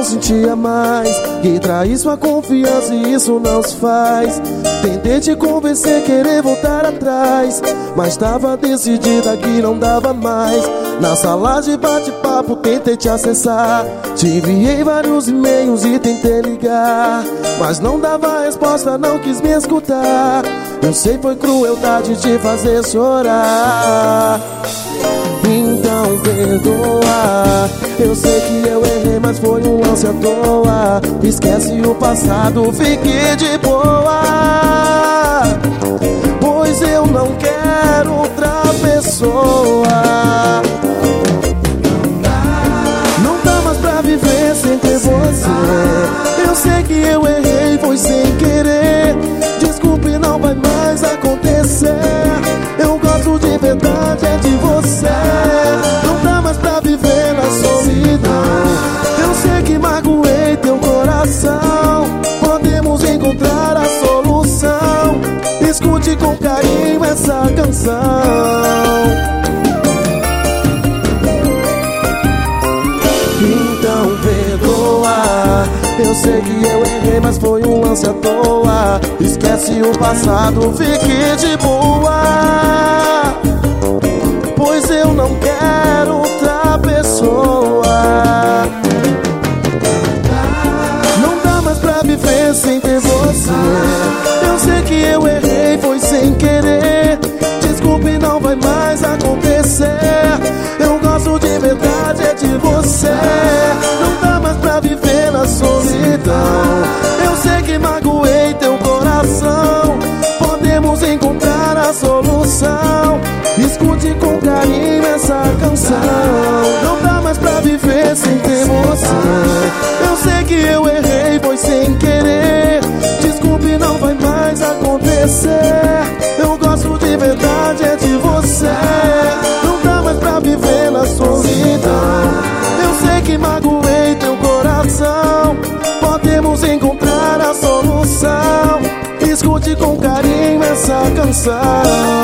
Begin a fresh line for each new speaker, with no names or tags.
não sentia mais, que traí sua confiança e isso não se faz. Tentei te convencer, querer voltar atrás, mas tava decidida que não dava mais. Na sala de bate-papo tentei te acessar, te enviei vários e-mails e tentei ligar, mas não dava resposta, não quis me escutar. Eu sei foi crueldade te fazer chorar, então perdoa. Eu sei que eu errei, mas foi um lance à toa. Esquece o passado, fique de boa, pois eu não quero outra pessoa. Não dá mais pra viver sem ter você. Eu sei que eu errei, foi sem querer. Desculpe, não vai mais acontecer. Eu gosto de verdade, é de você. Não dá mais pra viver na solidão. Eu sei que magoei teu coração. Podemos encontrar a solução. Escute com carinho essa canção. Então perdoa. Eu sei que eu errei, mas foi um lance à toa. Esquece o passado, fique de boa, pois eu não quero outra pessoa. Não dá mais pra viver sem ter você. Eu sei que eu errei, foi sem querer. Desculpe, não vai mais acontecer. Eu gosto de verdade, é de você. Não dá mais pra viver na solidão. Eu sei que magoei teu coração. Podemos encontrar a solução. Escute com carinho essa canção. Não dá mais pra viver sem ter você. Eu sei que eu errei, foi sem querer. Desculpe, não vai mais acontecer. Eu gosto de verdade, é de você. Não dá mais pra viver na solidão. Eu sei que magoei teu coração. Podemos encontrar a solução. Escute com carinho essa canção.